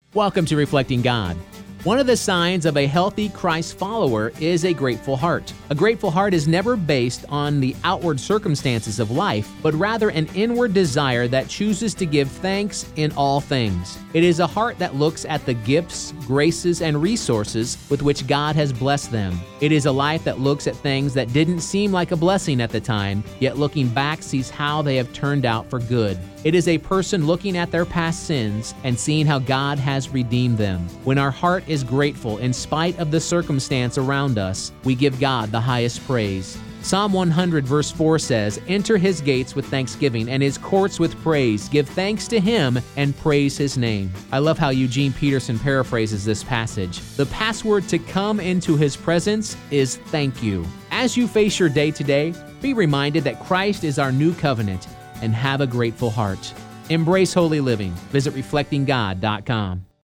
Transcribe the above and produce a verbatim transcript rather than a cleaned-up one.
Welcome to Reflecting God. One of the signs of a healthy Christ follower is a grateful heart. A grateful heart is never based on the outward circumstances of life, but rather an inward desire that chooses to give thanks in all things. It is a heart that looks at the gifts, graces, and resources with which God has blessed them. It is a life that looks at things that didn't seem like a blessing at the time, yet looking back sees how they have turned out for good. It is a person looking at their past sins and seeing how God has redeemed them. When our heart is grateful in spite of the circumstance around us, we give God the highest praise. Psalm one hundred verse four says, "Enter his gates with thanksgiving and his courts with praise. Give thanks to him and praise his name." I love how Eugene Peterson paraphrases this passage. The password to come into his presence is thank you. As you face your day today, be reminded that Christ is our new covenant and have a grateful heart. Embrace holy living. Visit reflecting god dot com.